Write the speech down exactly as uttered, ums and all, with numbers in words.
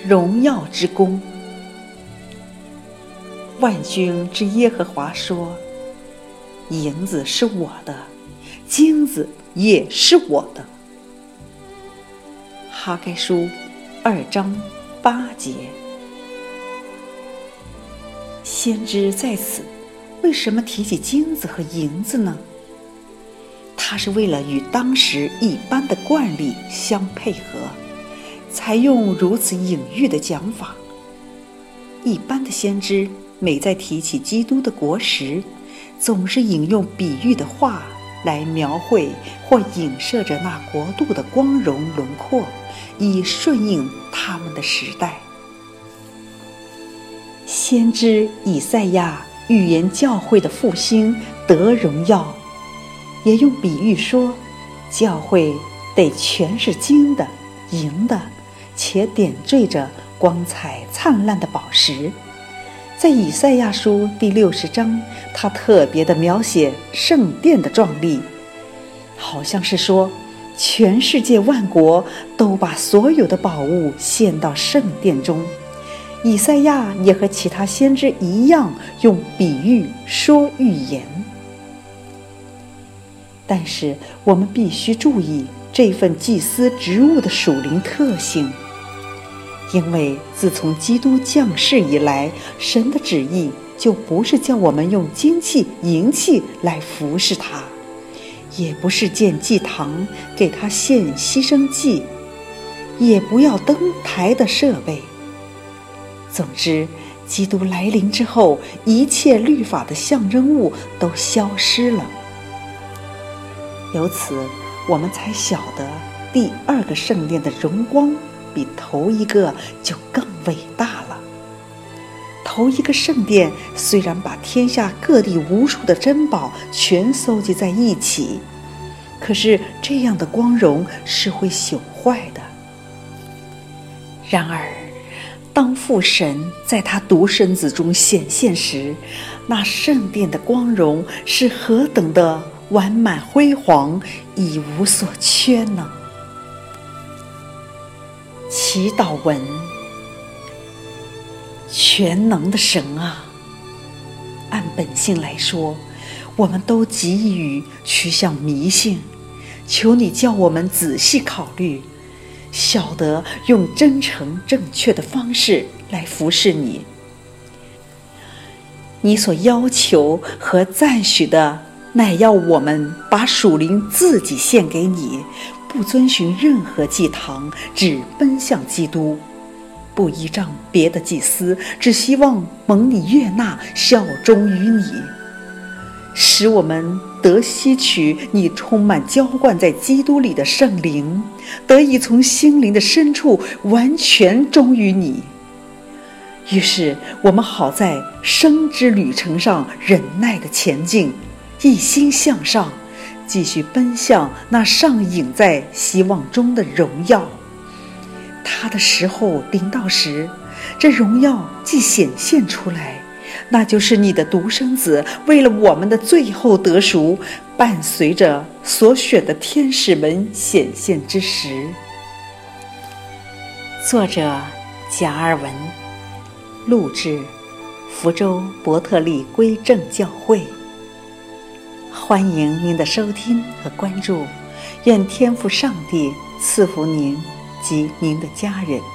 荣耀之功。万军之耶和华说：银子是我的，金子也是我的。哈该书二章八节。先知在此为什么提起金子和银子呢？他是为了与当时一般的惯例相配合，才用如此隐喻的讲法。一般的先知每在提起基督的国时，总是引用比喻的话来描绘或影射着那国度的光荣轮廓，以顺应他们的时代。先知以赛亚预言教会的复兴得荣耀，也用比喻说，教会得全是金的、银的，且点缀着光彩灿烂的宝石。在以赛亚书第六十章，他特别地描写圣殿的壮丽，好像是说，全世界万国都把所有的宝物献到圣殿中。以赛亚也和其他先知一样，用比喻说预言。但是我们必须注意这份祭司职务的属灵特性，因为自从基督降世以来，神的旨意就不是叫我们用金器银器来服侍他，也不是建祭堂给他献牺牲祭，也不要灯台的设备。总之，基督来临之后，一切律法的象征物都消失了。由此我们才晓得第二个圣殿的荣光比头一个就更伟大了。头一个圣殿虽然把天下各地无数的珍宝全搜集在一起，可是这样的光荣是会朽坏的。然而当父神在他独生子中显现时，那圣殿的光荣是何等的完满辉煌，已无所缺呢？祈祷文：全能的神啊，按本性来说，我们都急于趋向迷信，求你叫我们仔细考虑，晓得用真诚正确的方式来服侍你。你所要求和赞许的，乃要我们把属灵自己献给你，不遵循任何祭堂，只奔向基督，不依仗别的祭司，只希望蒙你悦纳，效忠于你，使我们得吸取你充满浇灌在基督里的圣灵，得以从心灵的深处完全忠于你。于是我们好在生之旅程上忍耐的前进，一心向上，继续奔向那上隐在希望中的荣耀。他的时候临到时，这荣耀既显现出来，那就是你的独生子为了我们的最后得赎，伴随着所选的天使们显现之时。作者贾尔文，录制福州伯特利归正教会。欢迎您的收听和关注，愿天父上帝赐福您及您的家人。